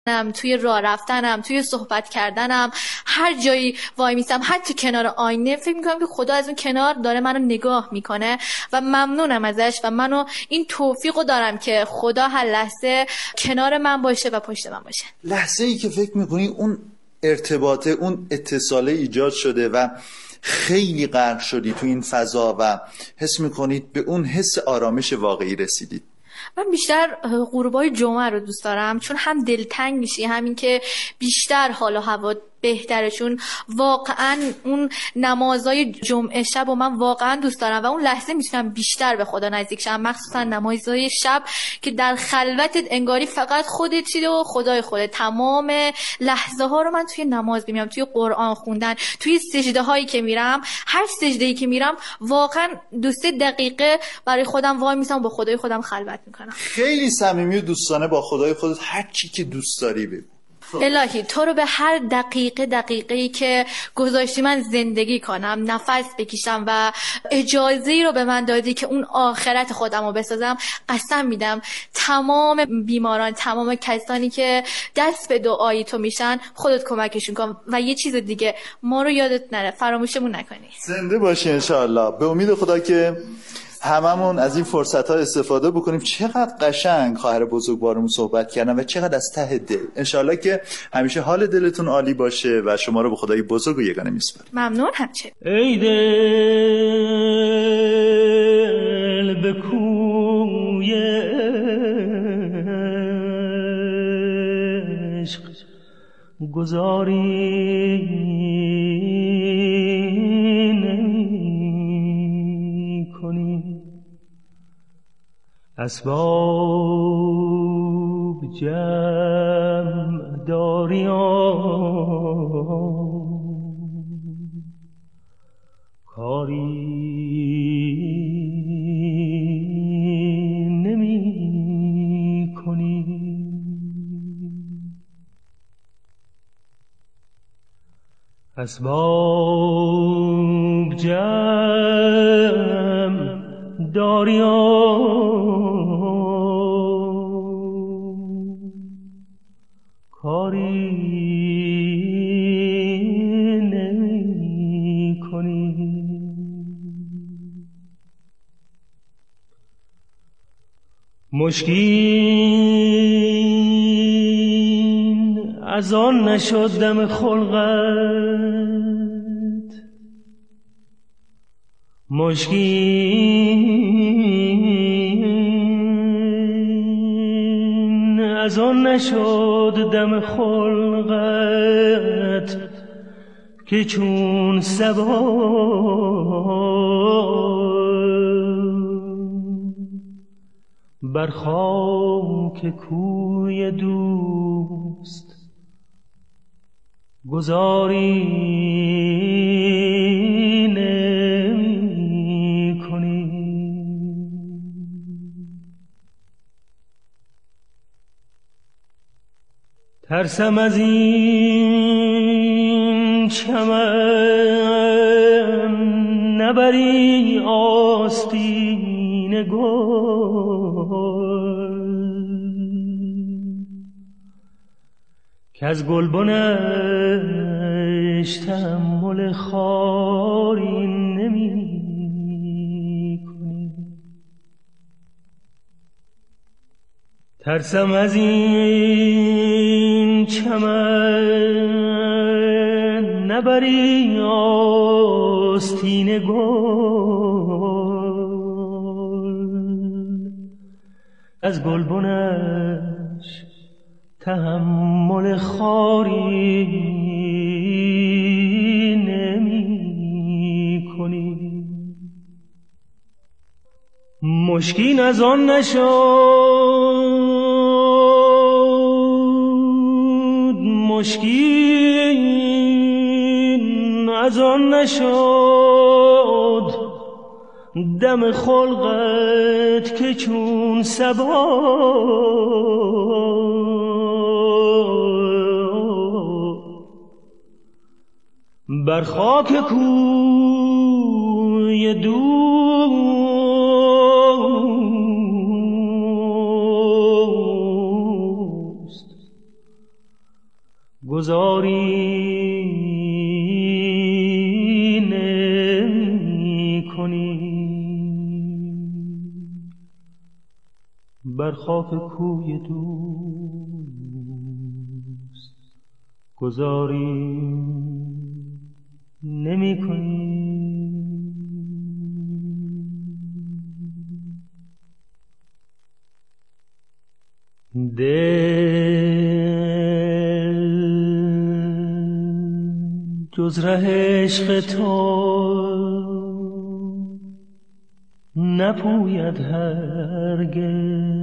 توی راه رفتنم، توی صحبت کردنم، هر جایی وای میسم، حتی کنار آینه، فکر میکنم که خدا از اون کنار داره منو نگاه میکنه و ممنونم ازش و منو این توفیقو دارم که خدا هر لحظه کنار من باشه و پشت من باشه. لحظه ای که فکر میکنی اون ارتباطه، اون اتصاله ایجاد شده و خیلی غرق شدی تو این فضا و حس میکنید به اون حس آرامش واقعی رسیدید؟ من بیشتر غروبای جمعه رو دوست دارم، چون هم دلتنگ میشی، همین که بیشتر حال و هوا بهتره، چون واقعا اون نمازهای جمعه شب و من واقعا دوست دارم و اون لحظه میتونم بیشتر به خدا نزدیک شم، مخصوصا نمازهای شب که در خلوتت انگاری فقط خودتی و خدای خودت. تمام لحظه ها رو من توی نماز میبینم، توی قرآن خوندن، توی سجده هایی که میرم. هر سجده‌ای که میرم واقعا 2-3 دقیقه برای خودم وای میسم و با خدای خودم خلوت میکنم. خیلی صمیمی و دوستانه با خدای خودت هر چی که دوست داری بگو. الهی تو رو به هر دقیقه‌ای که گذاشتی من زندگی کنم، نفس بکشم و اجازه ای رو به من دادی که اون آخرت خودم رو بسازم. قسم میدم تمام بیماران، تمام کسانی که دست به دعای تو میشن، خودت کمکشون کن. و یه چیز دیگه، ما رو یادت نره، فراموشمون نکنی. زنده باشی انشاءالله. به امید خدا که هممون از این فرصت‌ها استفاده بکنیم. چقدر قشنگ خواهر بزرگوارمون صحبت کردن و چقدر از ته دل. انشالله که همیشه حال دلتون عالی باشه و شما رو به خدای بزرگ و یگانه میسپاریم. ممنون. همچنین ای دل به کوی عشق گذاری نمی کنی، اسباب جمع داری کاری نمی کنی. اسباب جمع داری کاری نمی کنی. مشکین از آن نشد دم خلقت، مشکین از آن نشد دم خلقت که چون صبا بر خاک کوی دوست گذاری نمی کنی. ترسم از این چمن نبری آستین گل که از گلبنش تحمل خاری نمی کنی. ترسم از این چمن نبری آستین گل از گلبنش تحمل خاری نمی کنی. مشکین از آن نشد، مشکین از آن نشد دم خلقت که چون صبا بر خاک کوی دوست گذاری نمی کنی بر خاک کوی دوست، گذاری نمی کنی. دل جز ره عشق تو نپوید هرگز.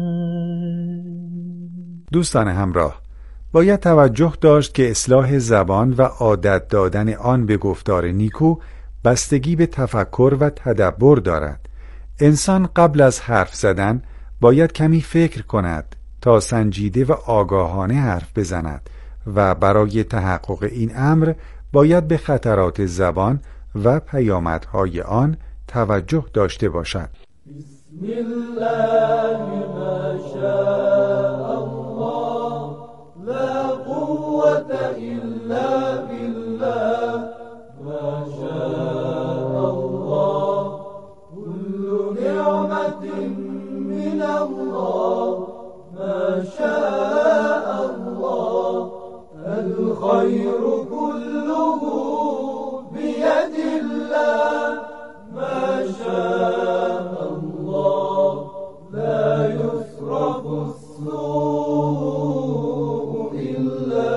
دوستان همراه، باید توجه داشت که اصلاح زبان و عادت دادن آن به گفتار نیکو بستگی به تفکر و تدبر دارد. انسان قبل از حرف زدن باید کمی فکر کند تا سنجیده و آگاهانه حرف بزند و برای تحقق این امر باید به خطرات زبان و پیامدهای آن توجه داشته باشد. بسم الله ما شاء الله لا قوة إلا بالله ما شاء الله كل نعمة من الله ما شاء الله الخير كله بيد الله ما شاء الله لا يصرف السوء إلا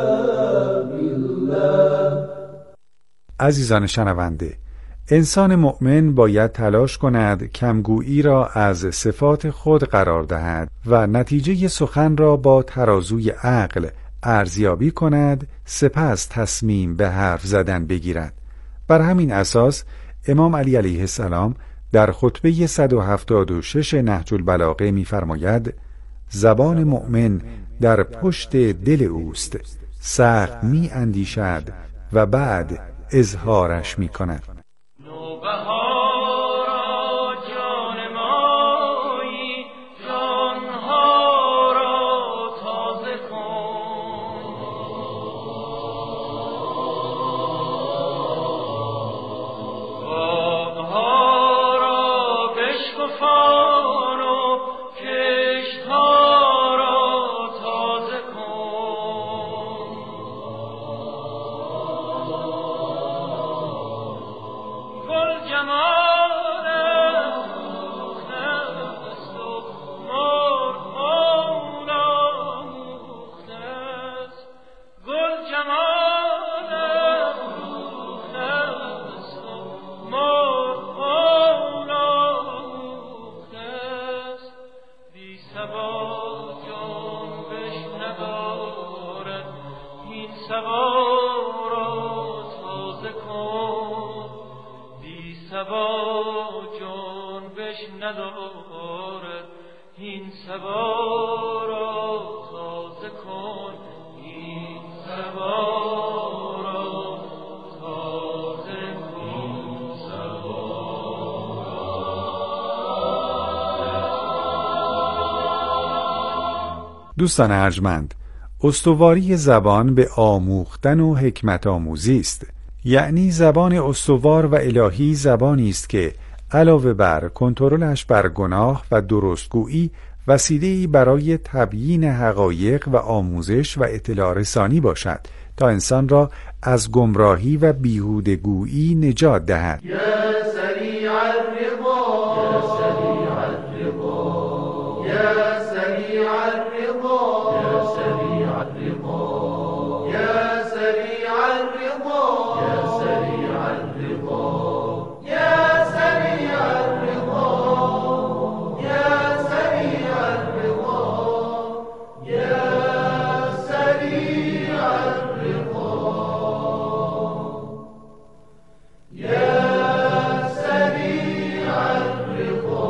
بالله. عزیزان شنونده، انسان مؤمن باید تلاش کند کمگویی را از صفات خود قرار دهد و نتیجه سخن را با ترازوی عقل ارزیابی کند، سپس تصمیم به حرف زدن بگیرد. بر همین اساس امام علی علیه السلام در خطبه 176 نهج البلاغه می‌فرماید: زبان مؤمن در پشت دل اوست، سخت می‌اندیشد و بعد اظهارش می‌کند. دوستان ارجمند، استواری زبان به آموختن و حکمت آموزی است. یعنی زبان استوار و الهی زبانی است که علاوه بر کنترلش بر گناه و درستگویی وسیله‌ای برای تبیین حقایق و آموزش و اطلاع رسانی باشد تا انسان را از گمراهی و بیهوده‌گویی نجات دهد. یا سریع الرضا یا سریع الرضا یا سریع الرضا یا سریع الرضا یا سریع الرضا یا سریع الرضا یا سریع الرضا یا سریع الرضا یا سریع الرضا یا سریع الرضا.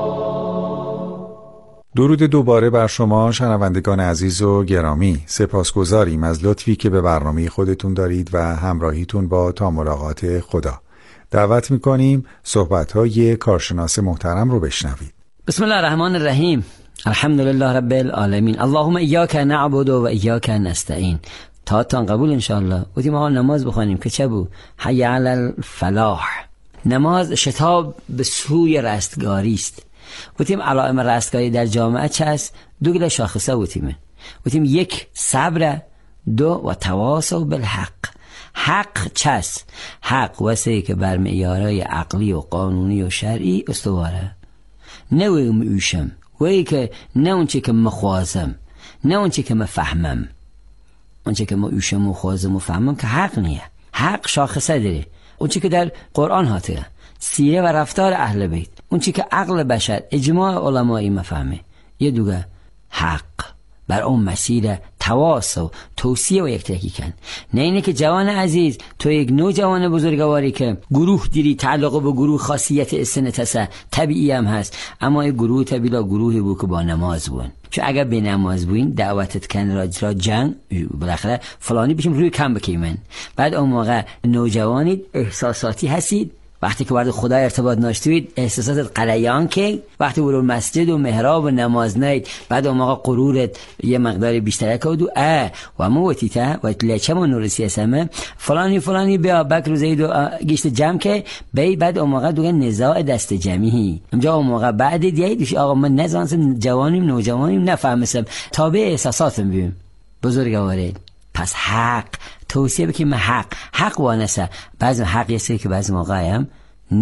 درود دوباره بر شما شنوندگان عزیز و گرامی. سپاسگزاریم از لطفی که به برنامه خودتون دارید و همراهیتون با تا ملاقات خدا. دعوت میکنیم صحبت‌های کارشناس محترم رو بشنوید. بسم الله الرحمن الرحیم. الحمد لله رب العالمین. اللهم ایاک نعبد و ایاک نستعین. تان قبول انشاءالله. گفتیم آقا نماز بخونیم که چه بود؟ حی علی الفلاح. نماز شتاب به سوی رستگاری است. گفتیم علائم رستگاری در جامعه چه است؟ دو گله شاخصه گفتیم. یک صبر، دو و تواصل بالحق. حق چه است؟ حق واسه که بر معیارهای عقلی و قانونی و شرعی استواره، نه وی میوشم وی که نه اون چی که مخوازم، نه اون چی که مفهمم. اون چی که میوشم و خوازم و فهمم که حق نیه. حق شاخصه داره، اون چی که در قرآن هاته، سیره و رفتار اهل بیت، اون چی که عقل بشر اجماع علمایی مفهمه. یه دوگه حق بر اون مسیر تواصل توصیه و یکتکی کن. نه اینه که جوان عزیز تو یک نوجوان بزرگواری که گروه دیری تعلق به گروه خاصیت استنتسه طبیعی هم هست، اما این گروه طبیعی گروهی بود که با نماز بون. چون اگر به نماز بوین دعوتت کن را جنگ بالاخره فلانی بشیم روی کم بکیمن. بعد اون موقع نوجوانی احساساتی هستید، وقتی که وارد خدا ارتباط نشدید احساسات قلیان که وقتی برو مسجد و محراب و نماز نید، بعد اون موقع غرورت یه مقدار بیشتر کردو و موتیتا و لچم و نورسی اسمه فلانی بیا بکر زید و گشت جمع که بعد اون موقع دوگه نزاع دست جمعی اونجا. اون موقع بعد دیدیش آقا من نزانم جوانیم نوجوانیم نفهمسم تابع احساساتم بیم بزرگواره. پس حق توصیه بکنیم حق وانسه. بعضی حق یه سری که بعضی موقع هم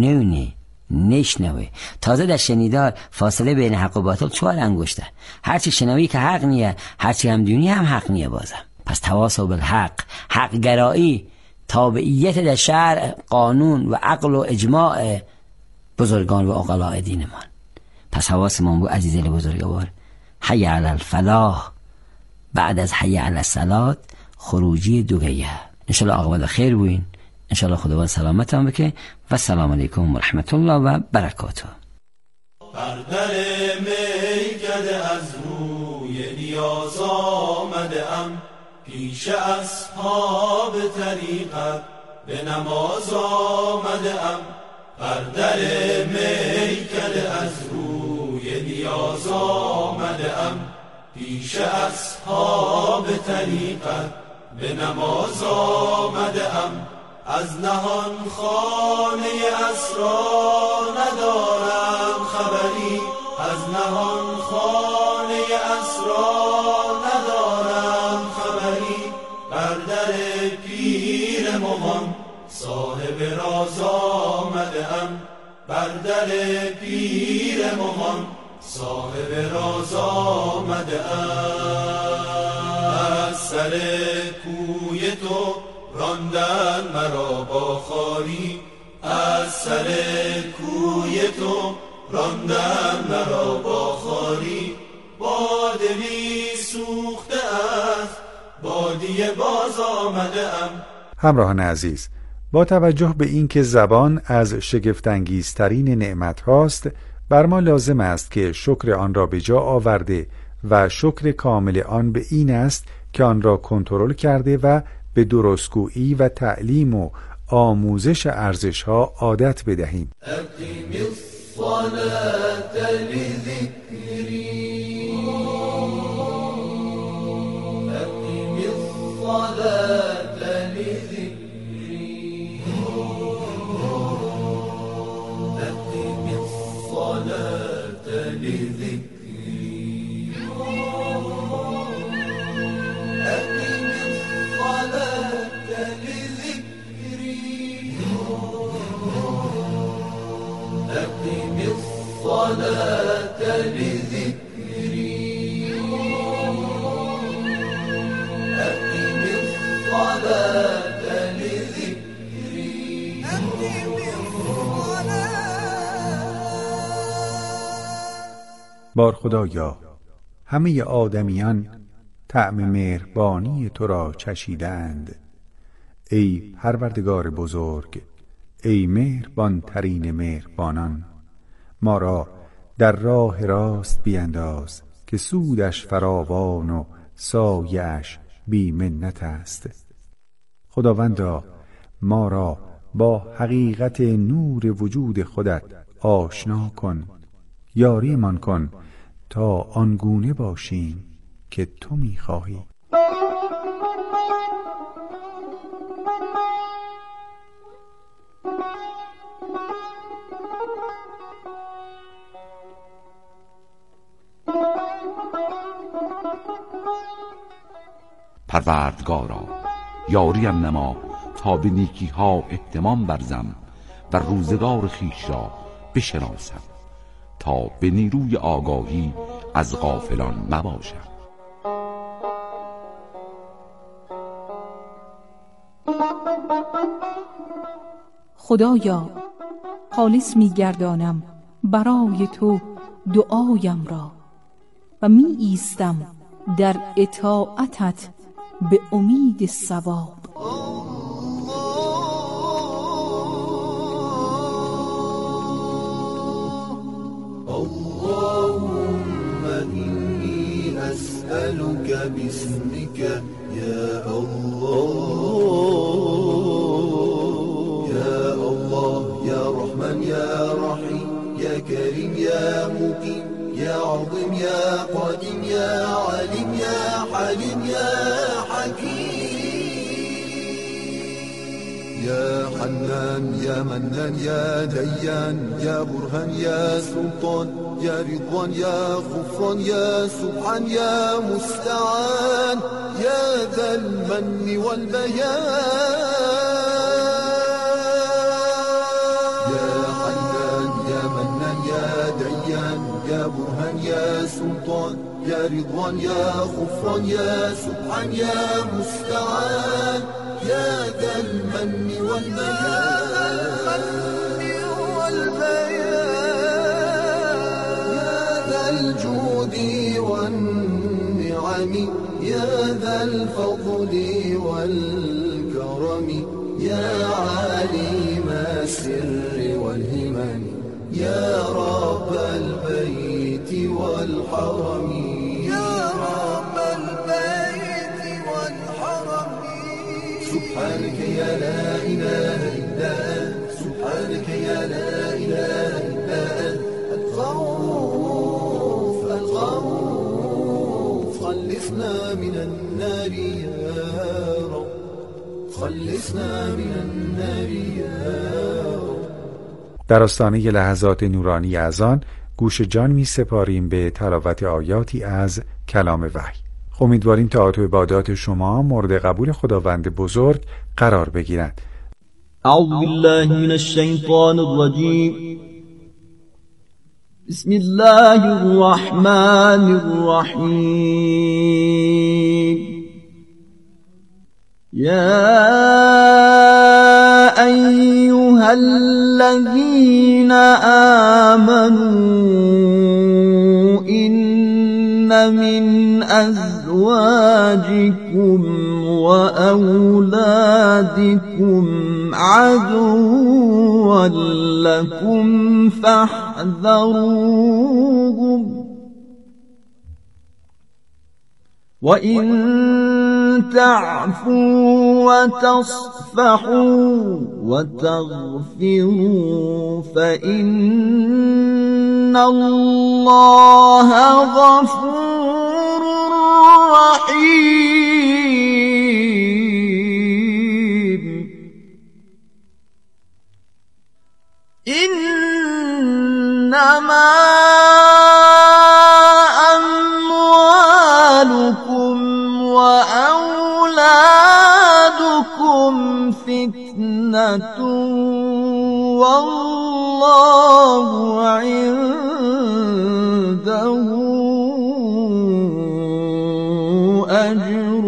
نشنوه. تازه در شنیدار فاصله بین حق و باطل 4 انگشته. هرچی شنوی که حق نیه، هرچی هم دونی هم حق نیه بازم. پس تواصل بالحق، حق گرایی، تابعیت در شرع، قانون و عقل و اجماع بزرگان و عقلاء دینمان. پس حواسمون بود عزیزان بزرگوار. حی علی الفلاح بعد از حی علی الصلاة خروجی دوگیه. انشالله عاقبت خیر بوین، انشالله خداوند سلامت هم بکه و السلام علیکم و رحمت الله و برکاته. بر در میکده از روی نیاز آمده ام، پیش اصحاب طریقت به نماز آمده ام. بر در میکده از روی نیاز آمده ام، پیش اصحاب طریقت به نماز آمده ام. از نهان خانه اسرار ندارم خبری، از نهان خانه اسرار ندارم خبری. بر در پیر مغان صاحب راز آمده ام، بر در پیر مغان صاحب راز آمده ام. از سر کوی تو راندن مرا با خاری، از سر کوی تو راندن مرا با خاری. با دلی سوخته از بادیه باز آمده ام. همراهان عزیز، با توجه به اینکه زبان از شگفت‌انگیزترین نعمت هاست، بر ما لازم است که شکر آن را به جا آورده و شکر کامل آن به این است که آن را کنترل کرده و به درستگویی و تعلیم و آموزش ارزش‌ها عادت بدهیم. اقیم الصلاة لذکری، اقیم الصلاة لذکری، اقیم الصلاة لذکری، اقیم الصلاة لذکری، اقیم الصلاة لذکری، اقیم الصلاة لذکری، اقیم الصلاة. بار خدایا، همه آدمیان طعم مهربانی تو را چشیدند. ای پروردگار بزرگ، ای مهربان ترین مهربانان، ما را در راه راست بینداز که سودش فراوان و سایه‌اش بی منت است. خداوندا، ما را با حقیقت نور وجود خودت آشنا کن، یاریمان کن تا آنگونه باشیم که تو می‌خواهی. پروردگارا یاریم نما تا به نیکی ها اهتمام برزم و روزگار خیش را بشناسم تا به نیروی آگاهی از غافلان نباشم. خدایا خالص می‌گردانم برای تو دعایم را و می ایستم در اطاعتت به امید ثواب. اللهم إني أسألك باسمك يا الله يا الله يا رحمن يا رحيم يا كريم يا مقيم يا عظيم يا قديم يا عليم يا حليم يا حكيم يا حنان يا منان يا ديان يا برهان يا سلطان يا رضوان يا غفران يا سبحان يا مستعان يا ذا المن والبيان يا برهان يا سلطان يا رضوان يا غفران يا سبحان يا مستعان يا ذا المن والبيان يا ذا الجود والنعم يا ذا الفضل والكرم يا عالم السر والهمم يا رب البيت والحرم يا رب البيت والحرم سبحانك يا لا إله إلا أنت سبحانك يا لا إله إلا أنت الغوث الغوث خلصنا من النار يا رب خلصنا من النار يا رب. در آستانه لحظات نورانی از آن گوش جان می سپاریم به تلاوت آیاتی از کلام وحی. امیدواریم طاعات و عبادات شما مورد قبول خداوند بزرگ قرار بگیرند. اعوذ بالله من الشیطان الرجیم بسم الله الرحمن الرحیم يا أيها الذين آمنوا إن من أزواجكم وأولادكم عدوا لكم فاحذروهم وإن تعفوا وتصفحوا وتغفروا فإن الله غفور رحيم إنما أموالكم وأولادكم فتنة والله عنده أجر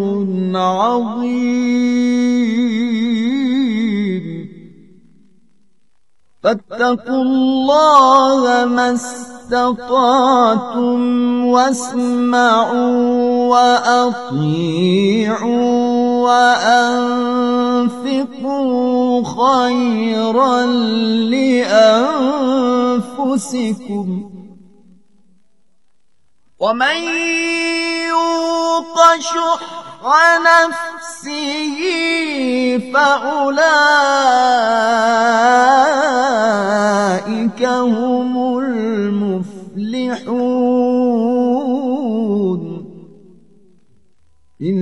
عظيم فاتقوا الله ما استطعتم واسمعوا وأطيعوا وأنفقوا خيرا لأنفسكم ومن يوق شح نفسه فأولئك هم المفلحون إن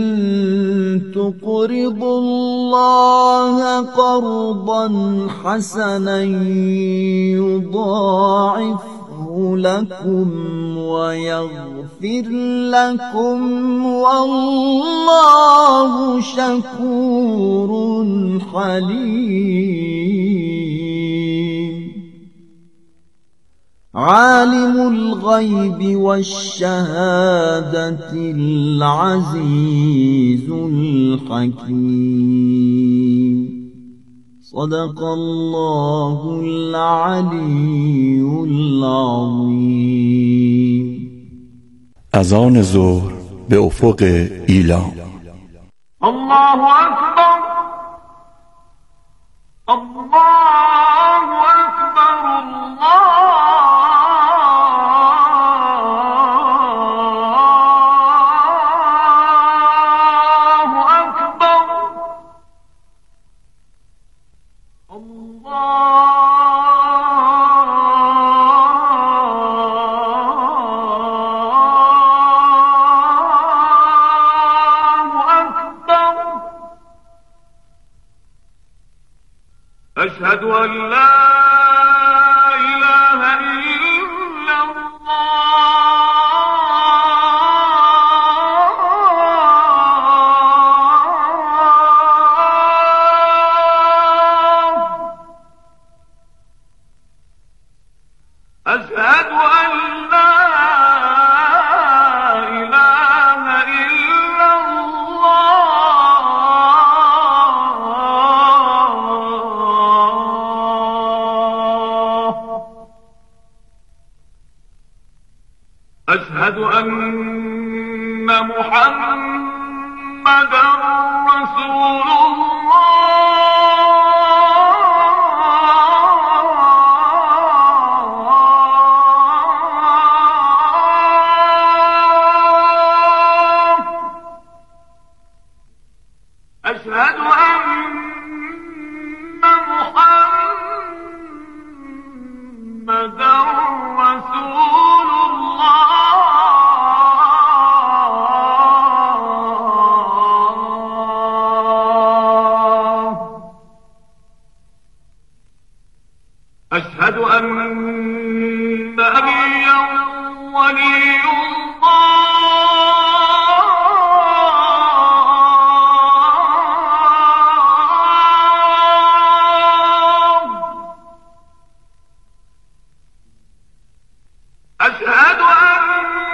تقرضوا الله قرضا حسنا يضاعفه لكم ويغفر لكم والله شكور حليم عالم الغيب والشهادة العزيز الحكيم صدق الله العلي العظيم. اذان ظهر به افق ایلام. الله اکبر، الله اکبر، أشهد أن لا إله إلا الله، أشهد أن لا إله إلا أشهد أن محمدًا رسول الله، أشهد أن محمدًا رسول أشهد أن نبيا ولي الله، أشهد أن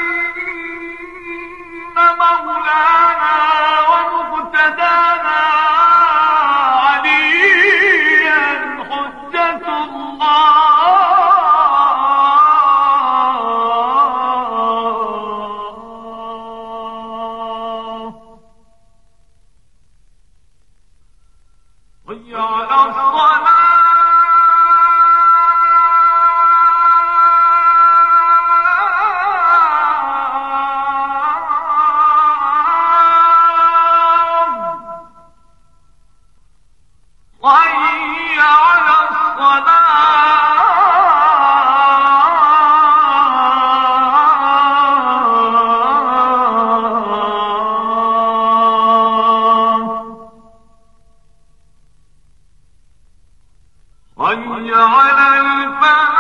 مولانا ومقتدانا عليا حجة الله، حي على الصلاة. حي على الصلاة، حي على الفلاح.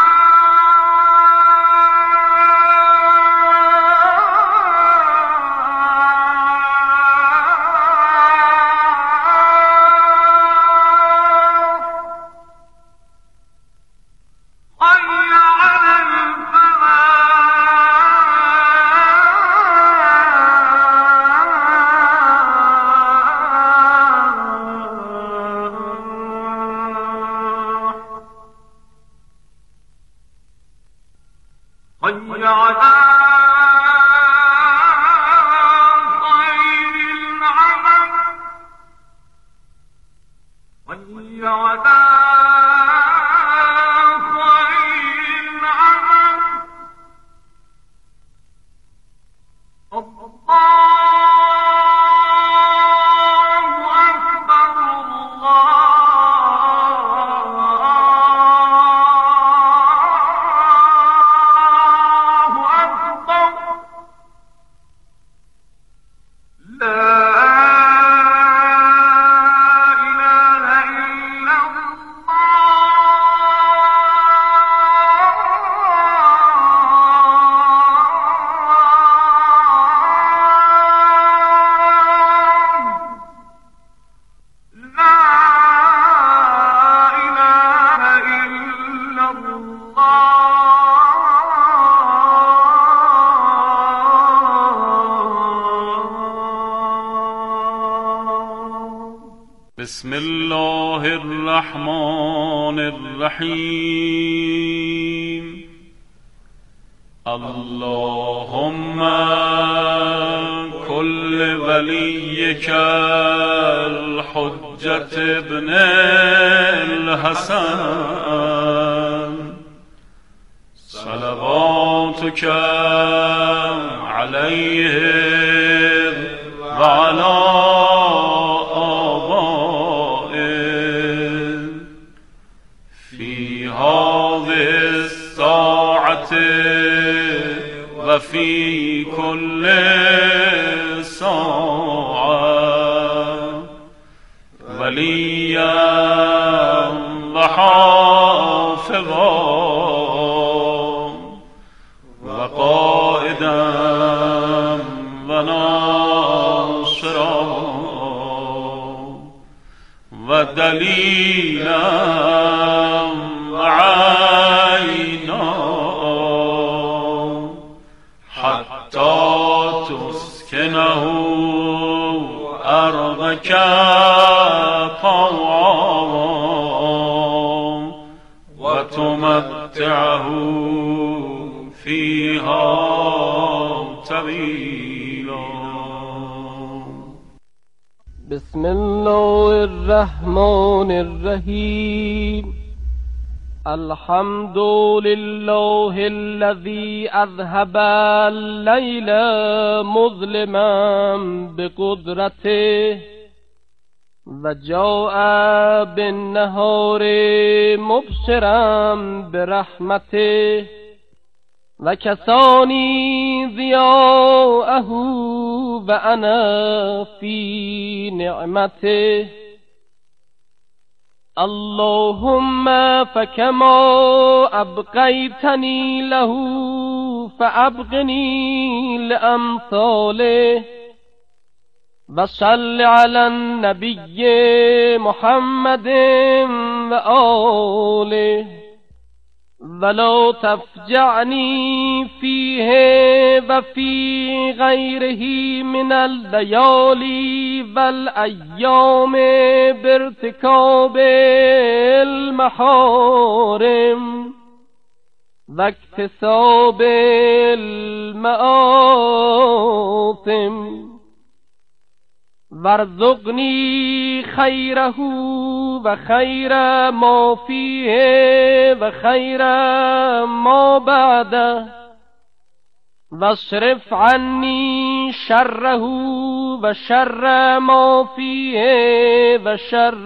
بسم الله الرحمن الرحیم. اللهم كل وليك الحجة ابن الحسن صلواتك عليه وعلى آبائه في هذه الساعة وفي كل ساعة وليا وحافظا وقائدا وناصرا ودليلا وعينا حتى تسكنه أرضك طوعا وتمتعه فيها طويلا. بسم الله الرحمن الرحيم. الحمد لله الذي أذهب الليل مظلما بقدرته وجاء بالنهار مبشرا برحمته وكساني ضياءه وأنا في نعمته. اللهم فكما أبقيتني له فأبقني لأمثاله. وصل على النبي محمد وآله ولا تفجعني فيه وفي غيره من الليالي والأيام بارتكاب المحارم واكتساب المآثم وارزقني خيره وخير ما فيه وخير ما بعده واصرف عني شره وشر ما فيه وشر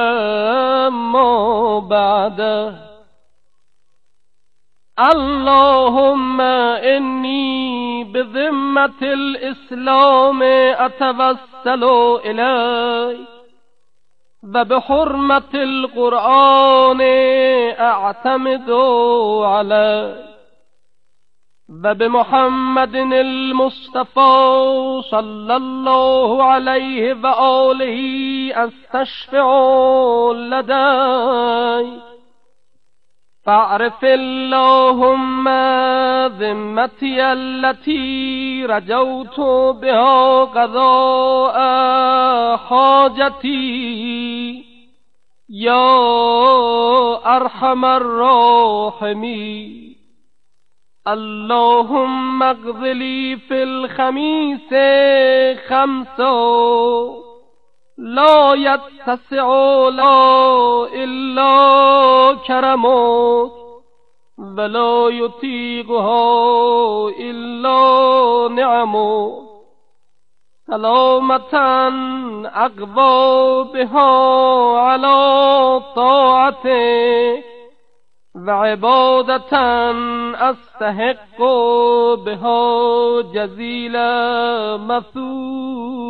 ما بعده. اللهم إني بذمة الإسلام أتوسل إليك وبحرمة القرآن أعتمد عليك وبمحمد المصطفى صلى الله عليه وآله أستشفع لديك. فاعرف اللهم ذمتي التي رجوت بها قضاء حاجتي يا أرحم الراحمين. اللهم اقض لي في الخميس 5 لا يتسع لا إلا كرمك ولا يطيقها إلا نعمك سلامة أقوى بها على طاعتك وعبادة أستحق بها جزيل مثوبة.